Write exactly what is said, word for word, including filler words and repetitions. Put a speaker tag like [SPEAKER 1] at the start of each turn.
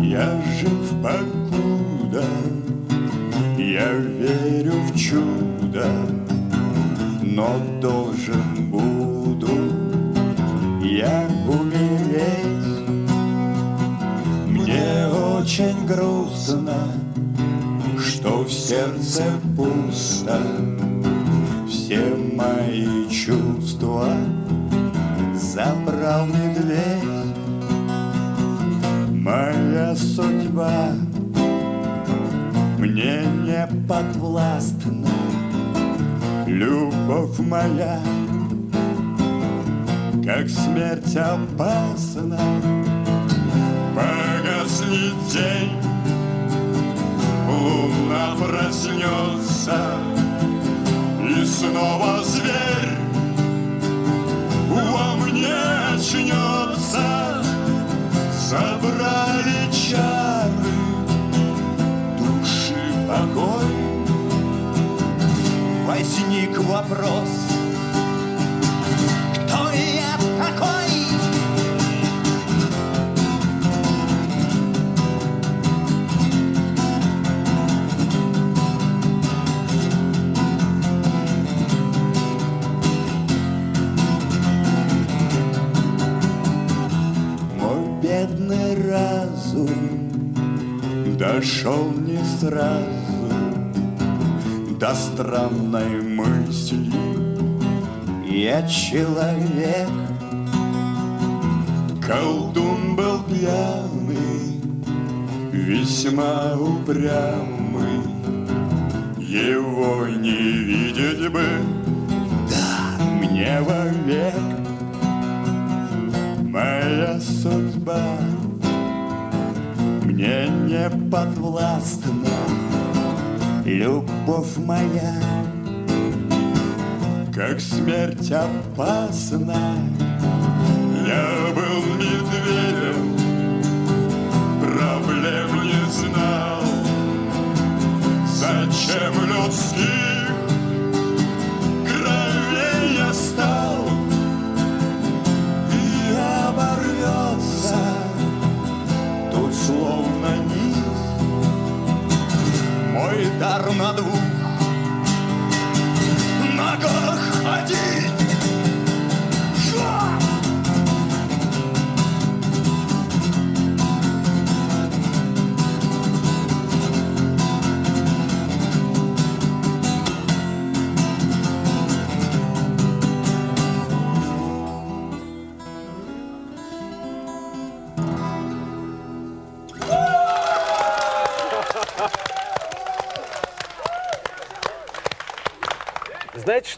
[SPEAKER 1] Я жив покуда, я верю в чудо, но должен буду я умереть. Мне очень грустно, что в сердце пусто. Все мои чувства забрал медведь. Моя судьба мне не подвластна. Любовь моя, как смерть опасна. Погаснет день, луна проснется, и снова зверь во мне очнется. Забрали чары, души покой. Возник вопрос, кто я такой? Мой бедный разум дошел не сразу до странной мысли. Я человек, колдун был пьяный, весьма упрямый. Его не видеть бы, да, мне вовек. Моя судьба мне не подвластна. Любовь моя, как смерть опасна. Я был медведем, проблем не знал. Зачем людских кровей я стал? И оборвется тут словно низ. Мой дар на двух ногах ходить. Ша!
[SPEAKER 2] Знаете,